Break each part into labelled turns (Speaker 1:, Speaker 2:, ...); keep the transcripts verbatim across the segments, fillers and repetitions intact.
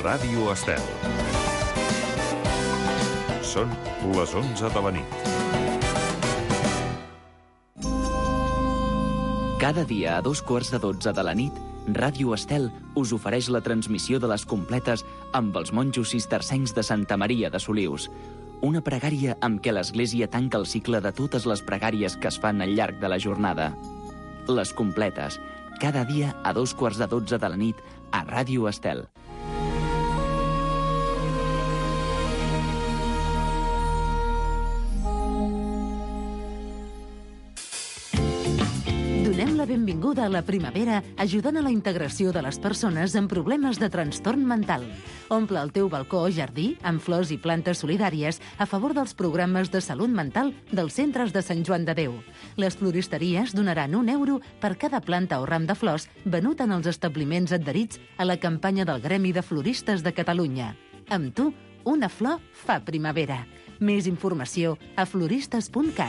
Speaker 1: Ràdio Estel. Són les onze de la nit.
Speaker 2: Cada dia a dos quarts de dotze de la nit, Ràdio Estel us ofereix la transmissió de les completes amb els monjos cistercencs de Santa Maria de Solius. Una pregària amb què l'Església tanca el cicle de totes les pregàries que es fan al llarg de la jornada. Les completes, cada dia a dos quarts de dotze de la nit a Ràdio Estel.
Speaker 3: Donem la benvinguda a la primavera ajudant a la integració de les persones amb problemes de trastorn mental. Omple el teu balcó o jardí amb flors i plantes solidàries a favor dels programes de salut mental dels centres de Sant Joan de Déu. Les floristeries donaran un euro per cada planta o ram de flors venut en els establiments adherits a la campanya del Gremi de Floristes de Catalunya. Amb tu, una flor fa primavera. Més informació a floristes punt cat.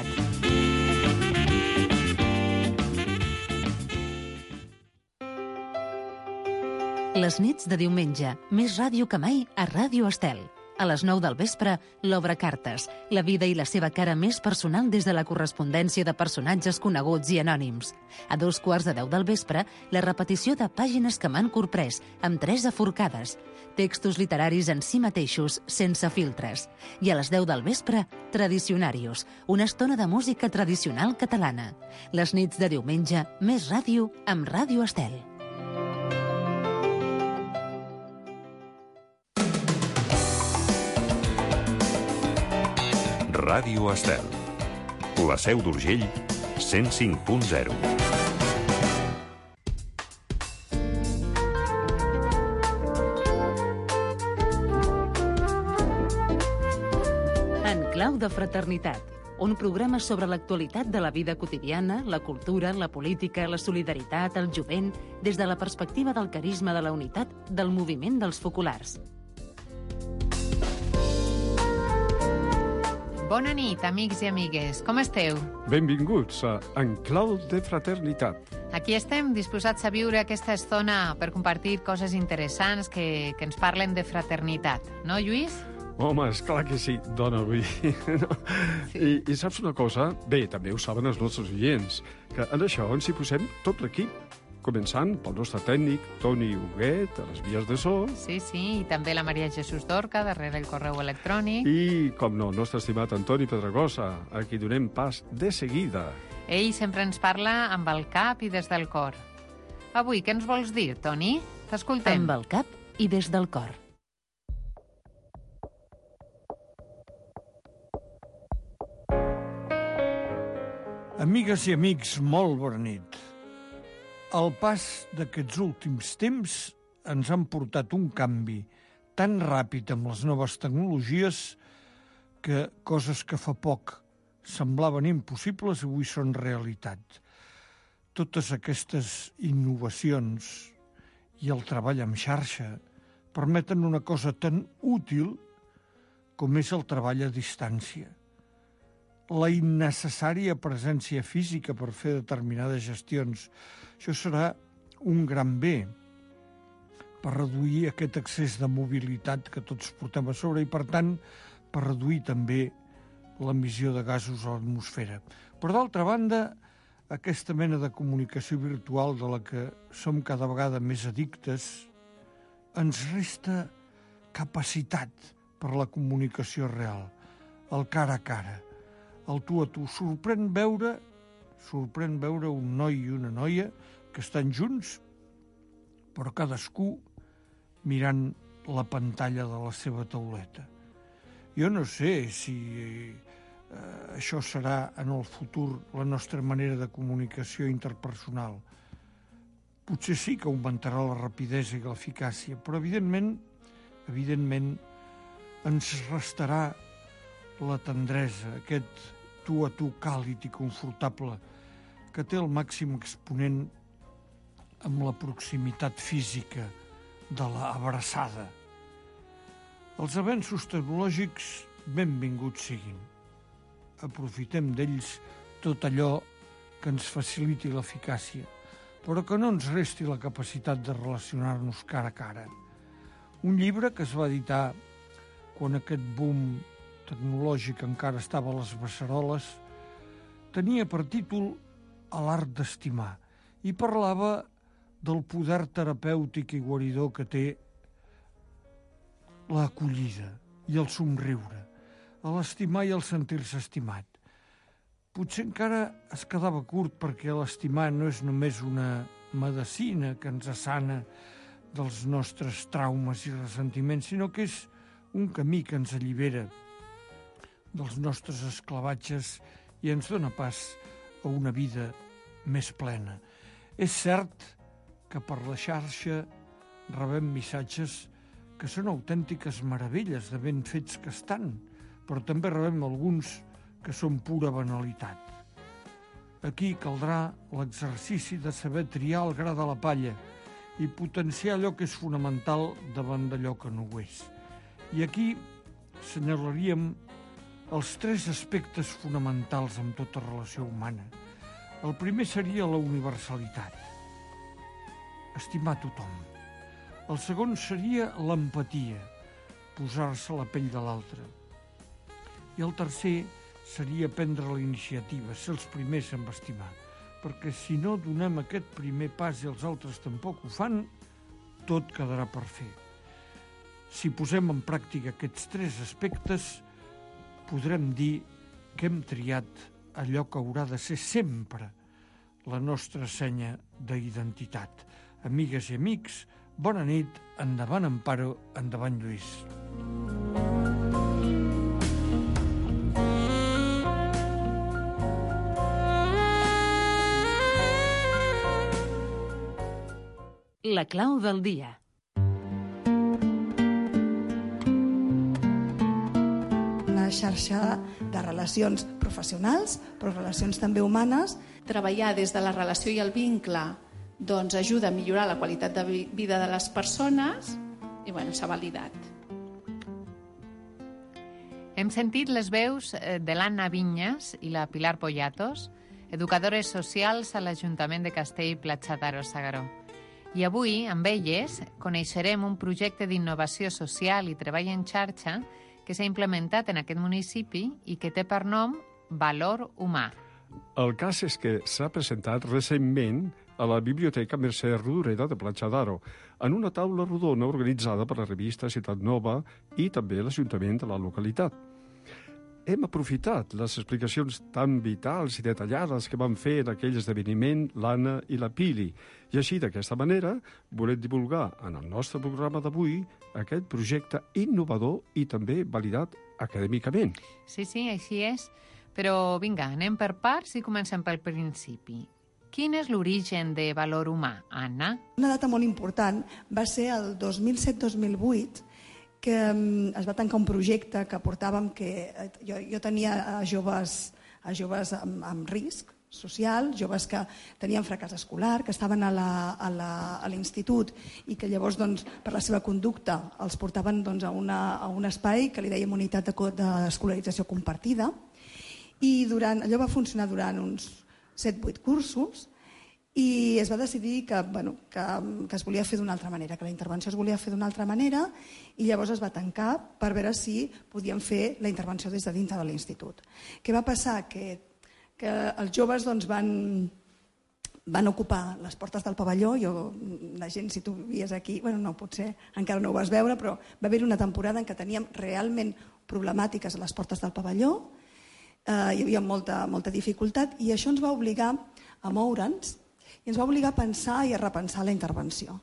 Speaker 3: Les nits de diumenge, més ràdio que mai a Ràdio Estel. A les nou del vespre, l'Obra Cartes, la vida i la seva cara més personal des de la correspondència de personatges coneguts i anònims. A dos quarts de deu del vespre, la repetició de Pàgines que m'han corprès, amb Teresa Forcades. Textos literaris en si mateixos, sense filtres. I a les deu del vespre, Tradicionarios, una estona de música tradicional catalana. Les nits de diumenge, més ràdio amb Ràdio Estel.
Speaker 1: Ràdio Estel. La Seu d'Urgell, cent cinc punt zero.
Speaker 3: En clau de fraternitat, un programa sobre l'actualitat de la vida quotidiana, la cultura, la política, la solidaritat, el jovent, des de la perspectiva del carisma de la unitat del moviment dels focolars.
Speaker 4: Bona nit, amics i amigues. Com esteu?
Speaker 5: Benvinguts a En clau de fraternitat.
Speaker 4: Aquí estem, disposats a viure aquesta estona per compartir coses interessants que, que ens parlen de fraternitat. No, Lluís?
Speaker 5: Home, esclar que sí, dona, vull dir. No?
Speaker 4: Sí.
Speaker 5: I, I saps una cosa? Bé, també ho saben els nostres oients, que en això ens hi posem tot l'equip. Començant pel nostre tècnic, Toni Huguet, a les vies de so.
Speaker 4: Sí, sí, i també la Maria Jesús Dorca, darrere el correu electrònic.
Speaker 5: I, com no, el nostre estimat Antoni Pedragosa, a qui donem pas de seguida.
Speaker 4: Ell sempre ens parla amb el cap i des del cor. Avui, què ens vols dir, Toni? T'escoltem.
Speaker 3: Amb el cap i des del cor.
Speaker 6: Amigues i amics, molt bona nit. El pas d'aquests últims temps ens han portat un canvi tan ràpid amb les noves tecnologies que coses que fa poc semblaven impossibles avui són realitat. Totes aquestes innovacions i el treball en xarxa permeten una cosa tan útil com és el treball a distància. La innecessària presència física per fer determinades gestions. Això serà un gran bé per reduir aquest excés de mobilitat que tots portem a sobre i, per tant, per reduir també l'emissió de gasos a l'atmosfera. Però, d'altra banda, aquesta mena de comunicació virtual de la que som cada vegada més addictes ens resta capacitat per la comunicació real, el cara a cara. El tu a tu. Sorprèn veure, sorprèn veure un noi i una noia que estan junts, però cadascú mirant la pantalla de la seva tauleta. Jo no sé si eh, això serà en el futur la nostra manera de comunicació interpersonal. Potser sí que augmentarà la rapidesa i l'eficàcia, però evidentment, evidentment ens restarà la tendresa, aquest tu a tu càlid i confortable que té el màxim exponent amb la proximitat física de la abraçada. Els avenços tecnològics benvinguts siguin. Aprofitem d'ells tot allò que ens faciliti l'eficàcia, però que no ens resti la capacitat de relacionar-nos cara a cara. Un llibre que es va editar quan aquest boom tecnològic encara estava a les beceroles, tenia per títol A l'art d'estimar i parlava del poder terapèutic i guaridor que té l'acollida i el somriure, l'estimar i el sentir-se estimat. Potser encara es quedava curt perquè l'estimar no és només una medicina que ens sana dels nostres traumes i ressentiments, sinó que és un camí que ens allibera dels nostres esclavatges i ens dona pas a una vida més plena. És cert que per la xarxa rebem missatges que són autèntiques meravelles de ben fets que estan, però també rebem alguns que són pura banalitat. Aquí caldrà l'exercici de saber triar el gra de la palla i potenciar allò que és fonamental davant d'allò que no ho és. I aquí senyalaríem els tres aspectes fonamentals en tota relació humana. El primer seria la universalitat, estimar tothom. El segon seria l'empatia, posar-se a la pell de l'altre. I el tercer seria prendre la iniciativa, ser els primers en estimar, perquè si no donem aquest primer pas i els altres tampoc ho fan, tot quedarà per fer. Si posem en pràctica aquests tres aspectes, podrem dir que hem triat allò que haurà de ser sempre la nostra senya d'identitat. Amigues i amics, bona nit, endavant Amparo, endavant Lluís.
Speaker 3: La clau del dia.
Speaker 7: Una xarxa de relacions professionals, però relacions també humanes.
Speaker 8: Treballar des de la relació i el vincle doncs, ajuda a millorar la qualitat de vida de les persones i bueno, s'ha validat.
Speaker 4: Hem sentit les veus de l'Anna Vinyes i la Pilar Pollatos, educadores socials a l'Ajuntament de Castell-Platja d'Aro-Segaró. I avui, amb elles, coneixerem un projecte d'innovació social i treball en xarxa que s'ha implementat en aquest municipi i que té per nom Valor Humà.
Speaker 5: El cas és que s'ha presentat recentment a la Biblioteca Mercè Rodoreda de Platja d'Aro, en una taula rodona organitzada per la revista Ciutat Nova i també l'Ajuntament de la localitat. Hem aprofitat les explicacions tan vitals i detallades que van fer en aquell esdeveniment l'Anna i la Pili, i així, d'aquesta manera, volem divulgar en el nostre programa d'avui aquest projecte innovador i també validat acadèmicament.
Speaker 4: Sí, sí, així és. Però vinga, anem per parts i comencem pel principi. Quin és l'origen de Valor Humà, Anna?
Speaker 7: Una data molt important va ser el dos mil set dos mil vuit, que es va tancar un projecte que portàvem que jo, jo tenia a joves, a joves amb, amb risc social, joves que tenien fracàs escolar, que estaven a l'institut i que llavors doncs, per la seva conducta els portaven doncs, a, una, a un espai que li dèiem unitat d'escolarització de, compartida, i durant, allò va funcionar durant uns set vuit cursos i es va decidir que, bueno, que, que es volia fer d'una altra manera, que la intervenció es volia fer d'una altra manera i llavors es va tancar per veure si podíem fer la intervenció des de dintre de l'institut. Què va passar? Que, que els joves doncs, van, van ocupar les portes del pavelló. Jo, la gent, si tu vies aquí, bueno, no, potser encara no ho vas veure, però va haver una temporada en què teníem realment problemàtiques a les portes del pavelló, eh, hi havia molta, molta dificultat i això ens va obligar a moure'ns i ens va obligar a pensar i a repensar la intervenció.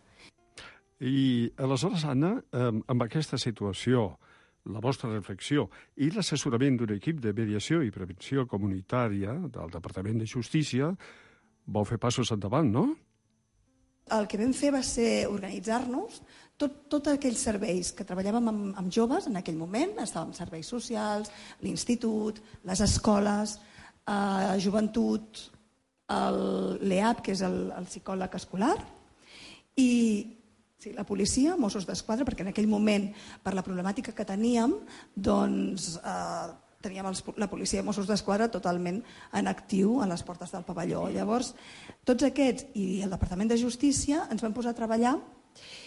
Speaker 5: I aleshores, Anna, amb aquesta situació, la vostra reflexió i l'assessorament d'un equip de mediació i prevenció comunitària del Departament de Justícia, vau fer passos endavant, no?
Speaker 7: El que vam fer va ser organitzar-nos, tot, tot aquells serveis que treballàvem amb, amb joves en aquell moment, estàvem serveis socials, l'institut, les escoles, eh, joventut, l'E A P, que és el, el psicòleg escolar, i sí, la policia, Mossos d'Esquadra, perquè en aquell moment, per la problemàtica que teníem, doncs eh, teníem els, la policia i Mossos d'Esquadra totalment en actiu a les portes del pavelló. Llavors, tots aquests i el Departament de Justícia ens vam posar a treballar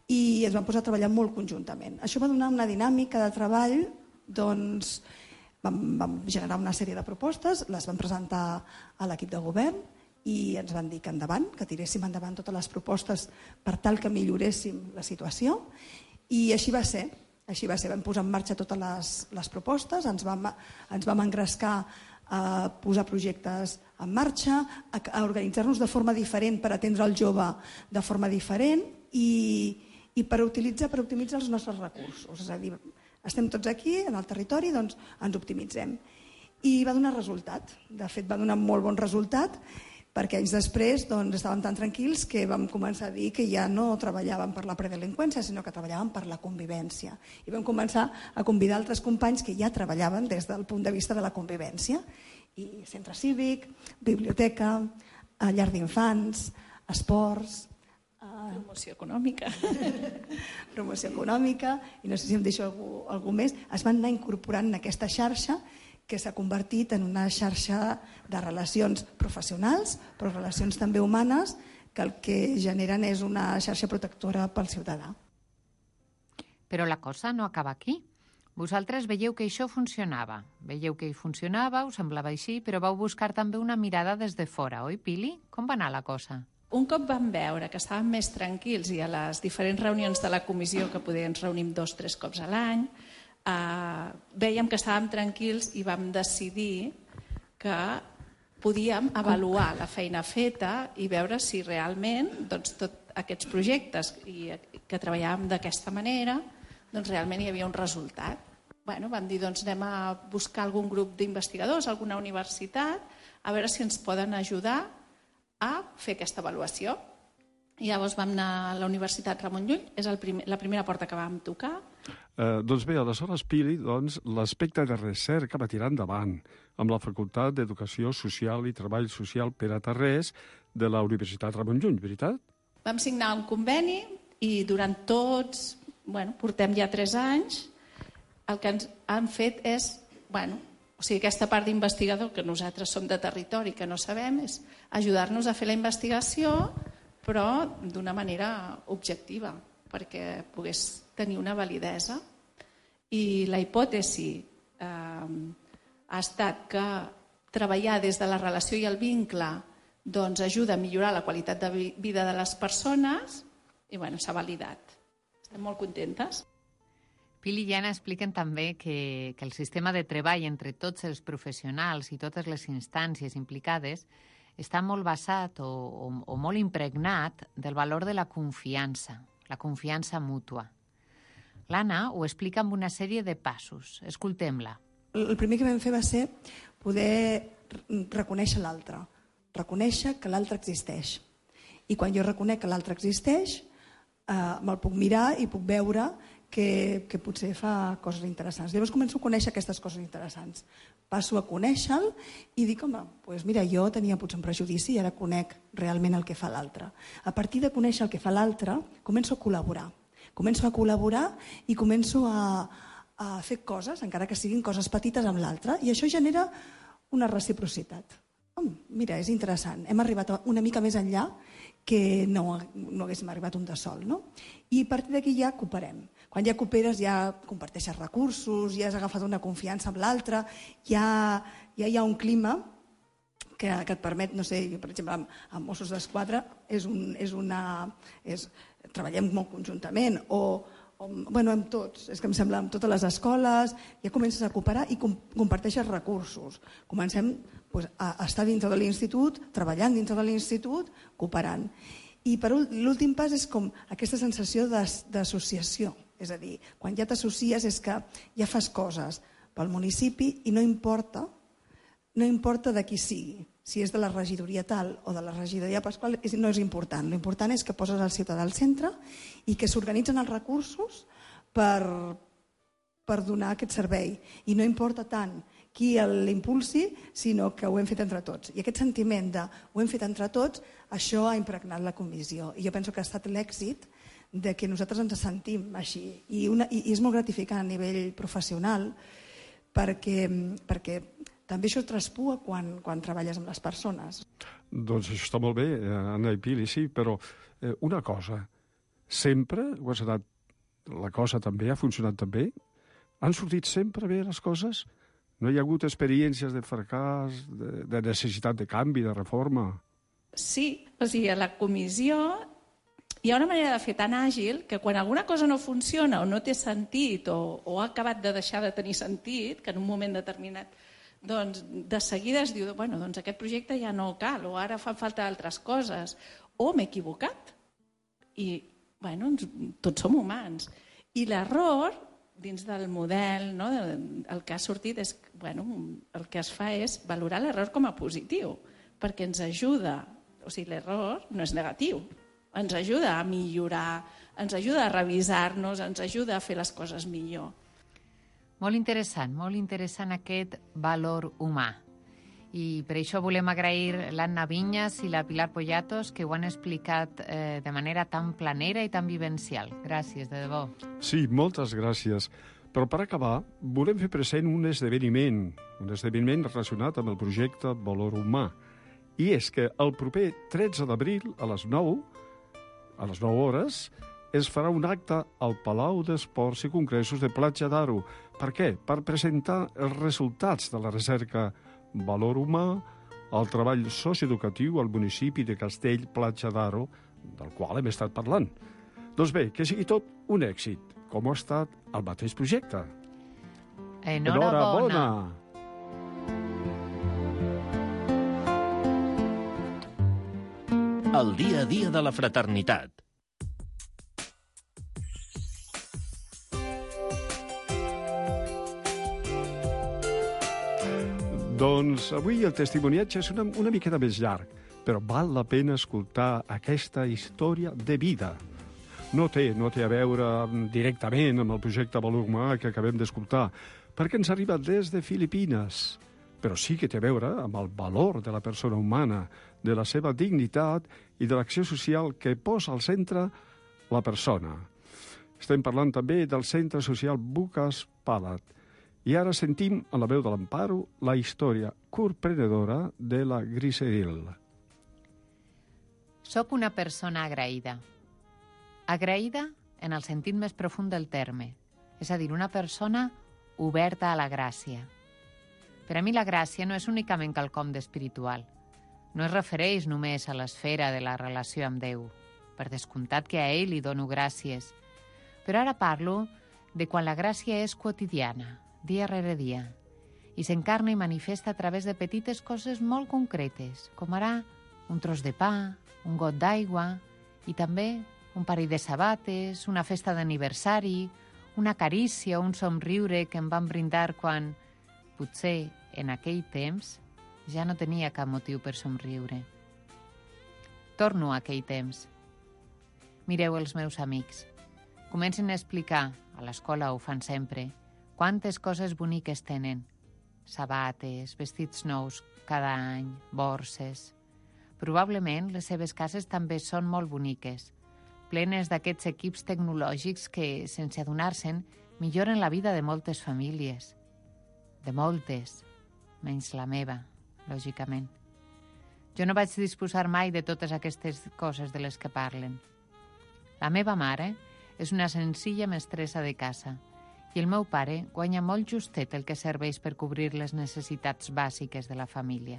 Speaker 7: i ens vam posar a treballar molt conjuntament. Això va donar una dinàmica de treball, doncs vam, vam generar una sèrie de propostes, les vam presentar a l'equip de govern i ens van dir que endavant, que tiréssim endavant totes les propostes per tal que milloréssim la situació, i així va ser. Així va ser, vam posar en marxa totes les, les propostes, ens vam, ens vam engrescar a posar projectes en marxa, a, a organitzar-nos de forma diferent per atendre el jove de forma diferent i, i per utilitzar, per optimitzar els nostres recursos. És a dir, estem tots aquí, en el territori, doncs ens optimitzem. I va donar resultat. De fet, va donar molt bon resultat, perquè anys després doncs, estàvem tan tranquils que vam començar a dir que ja no treballàvem per la predelinqüència, sinó que treballàvem per la convivència. I vam començar a convidar altres companys que ja treballaven des del punt de vista de la convivència. I centre cívic, biblioteca, llar d'infants, esports...
Speaker 8: Promoció econòmica.
Speaker 7: Promoció econòmica, i no sé si em deixo algú, algú més. Es van anar incorporant en aquesta xarxa que s'ha convertit en una xarxa de relacions professionals, però relacions també humanes, que el que generen és una xarxa protectora pel ciutadà.
Speaker 4: Però la cosa no acaba aquí. Vosaltres veieu que això funcionava. Veieu que hi funcionava, us semblava així, però vau buscar també una mirada des de fora, oi, Pili? Com va anar la cosa?
Speaker 8: Un cop vam veure que estàvem més tranquils i a les diferents reunions de la comissió, que poder ens reunim dos o tres cops a l'any, Uh, vèiem que estàvem tranquils i vam decidir que podíem avaluar la feina feta i veure si realment doncs, tots aquests projectes i que treballàvem d'aquesta manera doncs, realment hi havia un resultat. Bueno, vam dir, doncs anem a buscar algun grup d'investigadors, alguna universitat, a veure si ens poden ajudar a fer aquesta avaluació. I llavors vam anar a la Universitat Ramon Llull, és el primer, la primera porta que vam tocar.
Speaker 5: Eh, doncs bé, aleshores, Pili, doncs, l'aspecte de recerca va tirar endavant amb la Facultat d'Educació Social i Treball Social per a Tarrés de la Universitat Ramon Llull, veritat?
Speaker 8: Vam signar un conveni i durant tots, bueno, portem ja tres anys, el que ens han fet és, bueno, o sigui, aquesta part d'investigador que nosaltres som de territori que no sabem, és ajudar-nos a fer la investigació, però d'una manera objectiva, perquè pogués tenir una validesa. I la hipòtesi eh, ha estat que treballar des de la relació i el vincle doncs, ajuda a millorar la qualitat de vida de les persones i bueno, s'ha validat. Estem molt contentes.
Speaker 4: Pili i Anna expliquen també que, que el sistema de treball entre tots els professionals i totes les instàncies implicades està molt basat o, o, o molt impregnat del valor de la confiança, la confiança mútua. L'Anna ho explica amb una sèrie de passos. Escoltem-la.
Speaker 7: El primer que vam fer va ser poder reconèixer l'altre, reconèixer que l'altre existeix. I quan jo reconec que l'altre existeix, eh, me'l puc mirar i puc veure que, que potser fa coses interessants. Llavors començo a conèixer aquestes coses interessants. Passo a conèixer-lo i dic, home, doncs mira, jo tenia potser un prejudici i ara conec realment el que fa l'altre. A partir de conèixer el que fa l'altre, començo a col·laborar. Començo a col·laborar i començo a, a fer coses, encara que siguin coses petites amb l'altre, i això genera una reciprocitat. Oh, mira, és interessant. Hem arribat una mica més enllà que no, no haguéssim arribat un de sol, no? I a partir d'aquí ja cooperem. Quan ja cooperes ja comparteixes recursos, ja has agafat una confiança amb l'altre, ja, ja hi ha un clima que, que et permet, no sé, per exemple, amb, amb Mossos d'Esquadra és un, és una, és, treballem molt conjuntament, o, o bueno, amb tots, és que em sembla, amb totes les escoles, ja comences a cooperar i com, comparteixes recursos. Comencem pues, a, a estar dintre de l'institut, treballant dintre de l'institut, cooperant. I per l'últim pas és com aquesta sensació d'associació. És a dir, quan ja t'associes és que ja fas coses pel municipi i no importa, no importa de qui sigui, si és de la regidoria tal o de la regidoria Pasqual, no és important. L'important és que poses el ciutadà al centre i que s'organitzen els recursos per, per donar aquest servei. I no importa tant qui l'impulsi, sinó que ho hem fet entre tots. I aquest sentiment de ho hem fet entre tots, això ha impregnat la comissió. I jo penso que ha estat l'èxit de que nosaltres ens sentim així. I, una, i és molt gratificant a nivell professional perquè, perquè també això traspua quan, quan treballes amb les persones.
Speaker 5: Doncs això està molt bé, Anna i Pili, sí, però eh, una cosa, sempre ho has anat... La cosa també ha funcionat també? Han sortit sempre bé les coses? No hi ha hagut experiències de fracàs, de, de necessitat de canvi, de reforma?
Speaker 8: Sí, o sigui, a la comissió hi ha una manera de fer tan àgil que quan alguna cosa no funciona o no té sentit o, o ha acabat de deixar de tenir sentit, que en un moment determinat doncs de seguida es diu, bueno, doncs aquest projecte ja no cal, o ara fan falta altres coses, o m'he equivocat. I, bueno, ens, tots som humans. I l'error, dins del model, no, el que ha sortit és, bueno, el que es fa és valorar l'error com a positiu, perquè ens ajuda, o sigui, l'error no és negatiu, ens ajuda a millorar, ens ajuda a revisar-nos, ens ajuda a fer les coses millor.
Speaker 4: Molt interessant, molt interessant aquest valor humà. I per això volem agrair l'Anna Vinyes i la Pilar Poyatos que ho han explicat eh, de manera tan planera i tan vivencial. Gràcies, de debò.
Speaker 5: Sí, moltes gràcies. Però per acabar, volem fer present un esdeveniment, un esdeveniment relacionat amb el projecte Valor Humà. I és que el proper tretze d'abril, a les nou, a les nou hores, es farà un acte al Palau d'Esports i Congressos de Platja d'Aro. Per què? Per presentar els resultats de la recerca Valor Humà al treball socioeducatiu al municipi de Castell-Platja d'Aro, del qual hem estat parlant. Doncs bé, que sigui tot un èxit, com ha estat el mateix projecte.
Speaker 4: Enhorabona!
Speaker 9: El dia a dia de la fraternitat.
Speaker 5: Doncs avui el testimoniatge és una, una miqueta més llarg, però val la pena escoltar aquesta història de vida. No té, no té a veure directament amb el projecte Valor Humà que acabem d'escoltar, perquè ens arriba des de Filipines, però sí que té a veure amb el valor de la persona humana, de la seva dignitat i de l'acció social que posa al centre la persona. Estem parlant també del Centre Social Bucas Palat. I ara sentim, a la veu de l'Amparo, la història corprenedora de la Griseril.
Speaker 4: Soc una persona agraïda. Agraïda en el sentit més profund del terme, és a dir, una persona oberta a la gràcia. Per a mi la gràcia no és únicament quelcom d'espiritual. No es refereix només a l'esfera de la relació amb Déu. Per descomptat que a ell li dono gràcies. Però ara parlo de quan la gràcia és quotidiana, dia rere dia, i s'encarna i manifesta a través de petites coses molt concretes, com ara un tros de pa, un got d'aigua, i també un parell de sabates, una festa d'aniversari, una carícia o un somriure que em van brindar quan, potser, en aquell temps, ja no tenia cap motiu per somriure. Torno a aquell temps. Mireu els meus amics. Comencen a explicar, a l'escola ho fan sempre, quantes coses boniques tenen. Sabates, vestits nous cada any, borses. Probablement les seves cases també són molt boniques, plenes d'aquests equips tecnològics que, sense adonar-se'n, milloren la vida de moltes famílies. De moltes, menys la meva, lògicament. Jo no vaig disposar mai de totes aquestes coses de les que parlen. La meva mare és una senzilla mestressa de casa i el meu pare guanya molt justet el que serveix per cobrir les necessitats bàsiques de la família.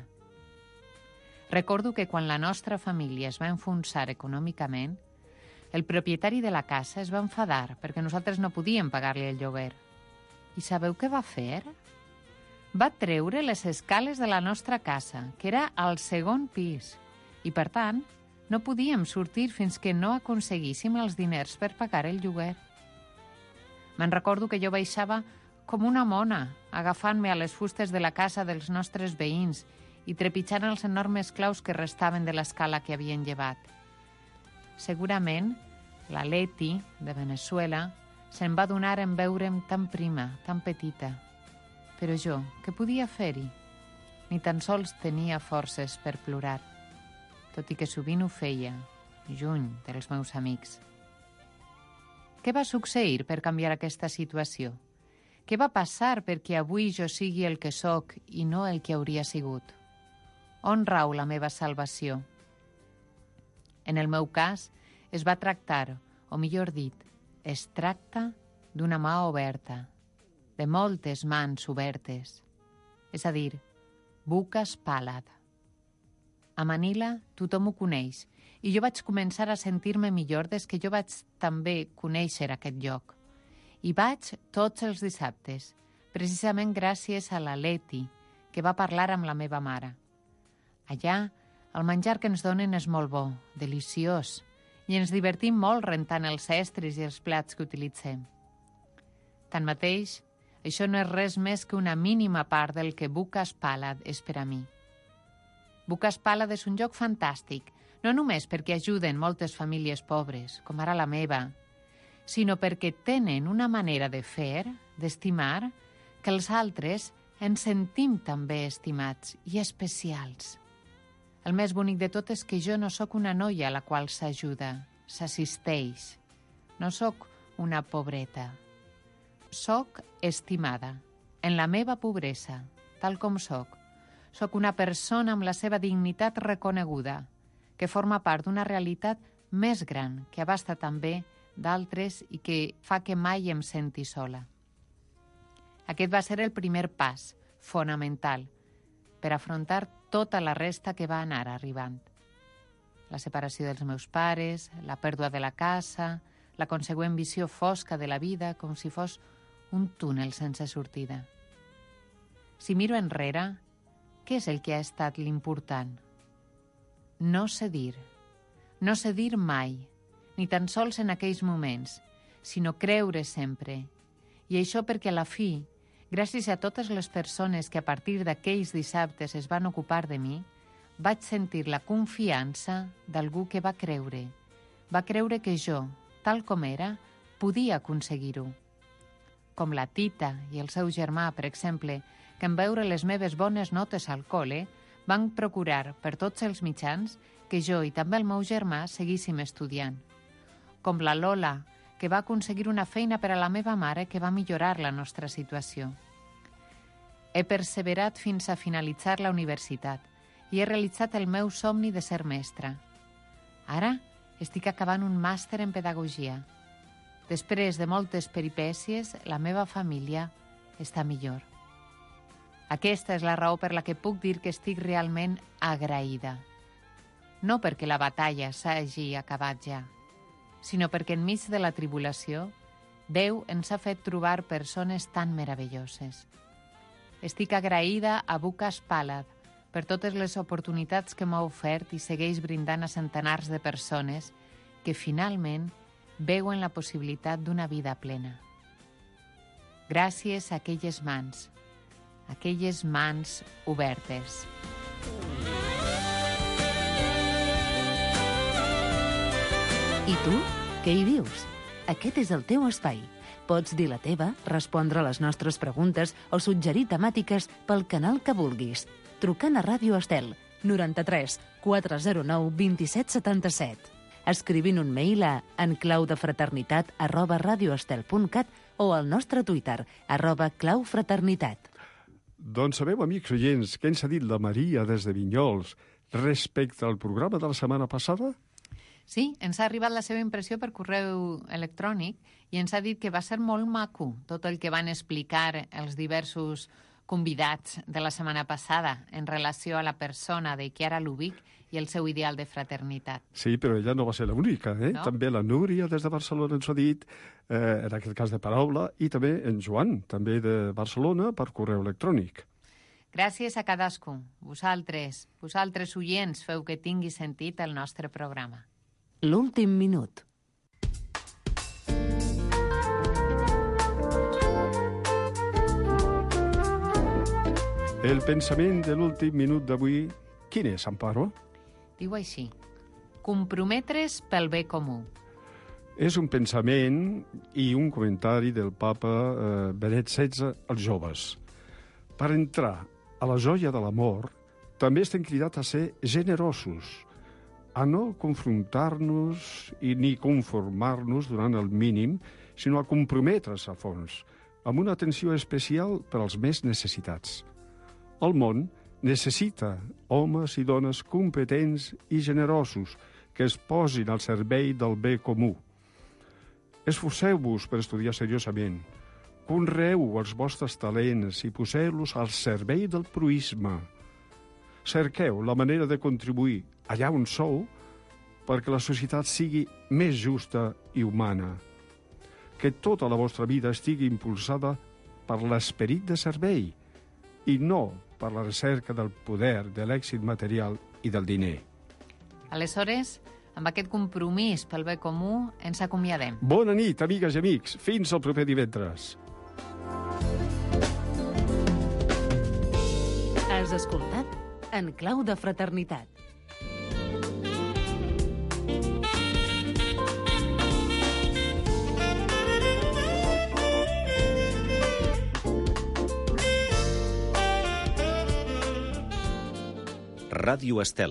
Speaker 4: Recordo que quan la nostra família es va enfonsar econòmicament, el propietari de la casa es va enfadar perquè nosaltres no podíem pagar-li el lloguer. I sabeu què va fer? Va treure les escales de la nostra casa, que era al segon pis, i per tant no podíem sortir fins que no aconseguíssim els diners per pagar el lloguer. Me'n recordo que jo baixava com una mona, agafant-me a les fustes de la casa dels nostres veïns i trepitjant els enormes claus que restaven de l'escala que havien llevat. Segurament, la Leti, de Venezuela, se'n va adonar en veure'm tan prima, tan petita. Però jo, què podia fer-hi? Ni tan sols tenia forces per plorar, tot i que sovint ho feia, lluny dels meus amics. Què va succeir per canviar aquesta situació? Què va passar perquè avui jo sigui el que sóc i no el que hauria sigut? On rau la meva salvació? En el meu cas, es va tractar o millor dit, es tracta d'una mà oberta, de moltes mans obertes, és a dir, Buca Spalad. A Manila tothom ho coneix i jo vaig començar a sentir-me millor des que jo vaig també conèixer aquest lloc. Hi vaig tots els dissabtes, precisament gràcies a la Leti, que va parlar amb la meva mare. Allà, el menjar que ens donen és molt bo, deliciós, i ens divertim molt rentant els estris i els plats que utilitzem. Tanmateix, això no és res més que una mínima part del que Buca Spalad és per a mi. Buca Spalad és un lloc fantàstic, no només perquè ajuden moltes famílies pobres, com ara la meva, sinó perquè tenen una manera de fer, d'estimar, que els altres ens sentim també estimats i especials. El més bonic de tot és que jo no sóc una noia a la qual s'ajuda, s'assisteix. No sóc una pobreta. Soc estimada, en la meva pobresa, tal com soc. Soc una persona amb la seva dignitat reconeguda, que forma part d'una realitat més gran, que abasta també d'altres i que fa que mai em senti sola. Aquest va ser el primer pas, fonamental, per afrontar tota la resta que va anar arribant. La separació dels meus pares, la pèrdua de la casa, la consegüent visió fosca de la vida, com si fos un túnel sense sortida. Si miro enrere, què és el que ha estat l'important? No sé dir. No sé dir mai, ni tan sols en aquells moments, sinó creure sempre. I això perquè a la fi, gràcies a totes les persones que a partir d'aquells dissabtes es van ocupar de mi, vaig sentir la confiança d'algú que va creure. Va creure que jo, tal com era, podia aconseguir-ho. Com la Tita i el seu germà, per exemple, que en veure les meves bones notes al col·le, van procurar per tots els mitjans que jo i també el meu germà seguíssim estudiant. Com la Lola, que va aconseguir una feina per a la meva mare que va millorar la nostra situació. He perseverat fins a finalitzar la universitat i he realitzat el meu somni de ser mestra. Ara estic acabant un màster en pedagogia. Després de moltes peripècies, la meva família està millor. Aquesta és la raó per la que puc dir que estic realment agraïda. No perquè la batalla s'hagi acabat ja, sinó perquè enmig de la tribulació, Déu ens ha fet trobar persones tan meravelloses. Estic agraïda a Buca Spalad per totes les oportunitats que m'ha ofert i segueix brindant a centenars de persones que finalment veuen la possibilitat d'una vida plena. Gràcies a aquelles mans, aquelles mans obertes.
Speaker 3: I tu, què hi dius? Aquest és el teu espai. Pots dir la teva, respondre a les nostres preguntes o suggerir temàtiques pel canal que vulguis. Trucant a Ràdio Estel, noranta-tres quatre zero nou vint set setanta-set. Escrivint un mail a enclaudefraternitat arroba radioestel punt cat o al nostre Twitter, arroba claufraternitat.
Speaker 5: Doncs sabeu, amics oients, què ens ha dit la Maria des de Vinyols respecte al programa de la setmana passada?
Speaker 4: Sí, ens ha arribat la seva impressió per correu electrònic i ens ha dit que va ser molt maco tot el que van explicar els diversos convidats de la setmana passada en relació a la persona de Chiara Lubich i el seu ideal de fraternitat.
Speaker 5: Sí, però ella no va ser l'única, eh?
Speaker 4: No?
Speaker 5: També la Núria des de Barcelona ens ho ha dit, eh, en aquest cas de paraula, i també en Joan, també de Barcelona, per correu electrònic.
Speaker 4: Gràcies a cadascú. Vosaltres, vosaltres oients, feu que tingui sentit el nostre programa.
Speaker 3: L'últim minut.
Speaker 5: El pensament de l'últim minut d'avui, quin és, Amparo?
Speaker 4: Diu així: comprometre's pel bé comú.
Speaker 5: És un pensament i un comentari del papa eh, Benet setze als joves. Per entrar a la joia de l'amor, també estem cridats a ser generosos, a no confrontar-nos i ni conformar-nos durant el mínim, sinó a comprometre's a fons, amb una atenció especial per als més necessitats. El món necessita homes i dones competents i generosos que es posin al servei del bé comú. Esforceu-vos per estudiar seriosament. Conreeu els vostres talents i poseu-los al servei del proïsme. Cerqueu la manera de contribuir allà on sou perquè la societat sigui més justa i humana. Que tota la vostra vida estigui impulsada per l'esperit de servei i no per la recerca del poder, de l'èxit material i del diner.
Speaker 4: Aleshores, amb aquest compromís pel bé comú, ens acomiadem.
Speaker 5: Bona nit, amigues i amics. Fins al proper divendres.
Speaker 3: Has escoltat En clau de fraternitat.
Speaker 9: Ràdio Estel.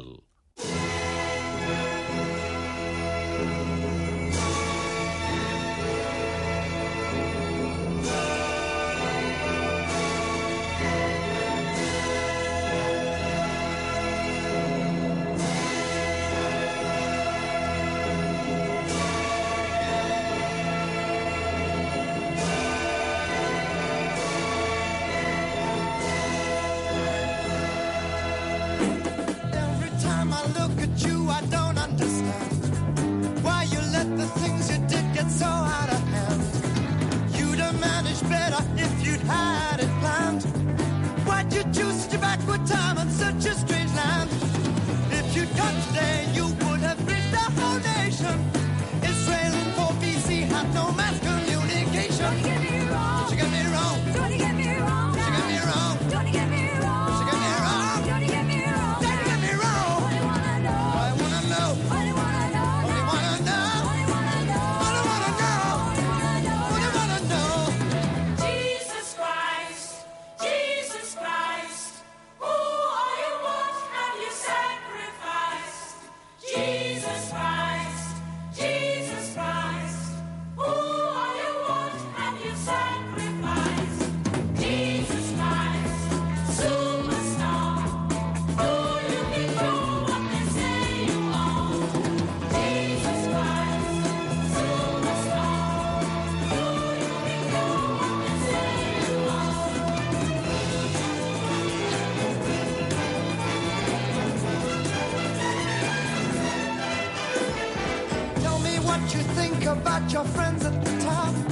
Speaker 10: About your friends at the top.